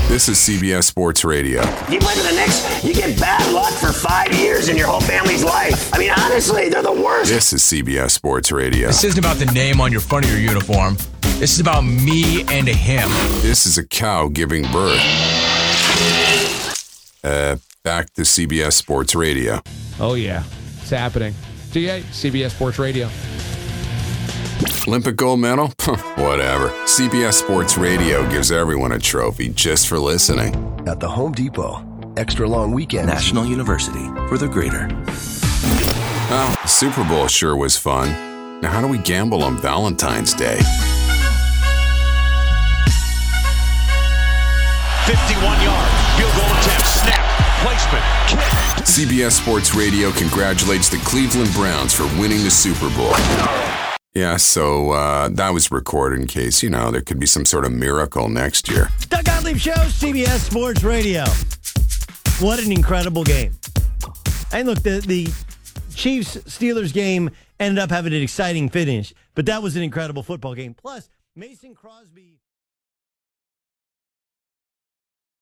This is CBS Sports Radio. If you play for the Knicks, you get bad luck for 5 years in your whole family's life. I mean, honestly, they're the worst. This is CBS Sports Radio. This isn't about the name on your front of your uniform. This is about me and a him. This is a cow giving birth. Back to CBS Sports Radio. Oh, yeah. It's happening. CBS Sports Radio. Olympic gold medal? Whatever. CBS Sports Radio gives everyone a trophy just for listening. At the Home Depot, extra long weekends. National University for the greater. Well, the Super Bowl sure was fun. Now, how do we gamble on Valentine's Day? 51 yards, field goal attempt, snap, placement, kick. CBS Sports Radio congratulates the Cleveland Browns for winning the Super Bowl. Yeah, so that was recorded in case, there could be some sort of miracle next year. Doug Gottlieb Show, CBS Sports Radio. What an incredible game. And look, the Chiefs-Steelers game ended up having an exciting finish, but that was an incredible football game. Plus, Mason Crosby...